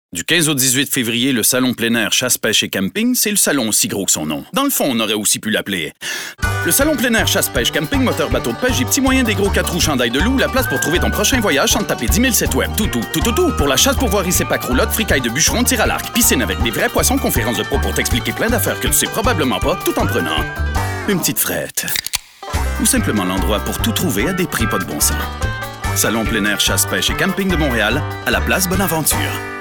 Du 15 au 18 février, le salon plein air chasse, pêche et camping, c'est le salon aussi gros que son nom. Dans le fond, on aurait aussi pu l'appeler le salon plein air chasse, pêche, camping, moteur, bateau de pêche et petits moyens des gros 4 roues, chandail de loup, la place pour trouver ton prochain voyage sans te taper 10 000 sites web. Tout. Pour la chasse, pourvoirie, sépac, roulotte, fricaille de bûcheron, tir à l'arc, piscine avec des vrais poissons, conférences de pro pour t'expliquer plein d'affaires que tu sais probablement pas, tout en prenant une petite frette. Ou simplement l'endroit pour tout trouver à des prix pas de bon sens. Salon plein air chasse, pêche et camping de Montréal, à la place Bonaventure.